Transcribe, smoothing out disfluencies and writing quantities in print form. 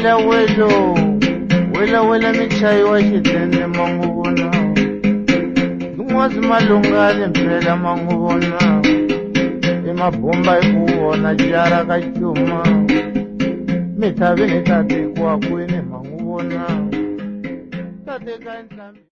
wela michayiwa xidende manguvona kun'wazi malungale mpela manguvona emabomba ekuwona jara ka cuma mithaveni tate kwakwini manguvona tate ka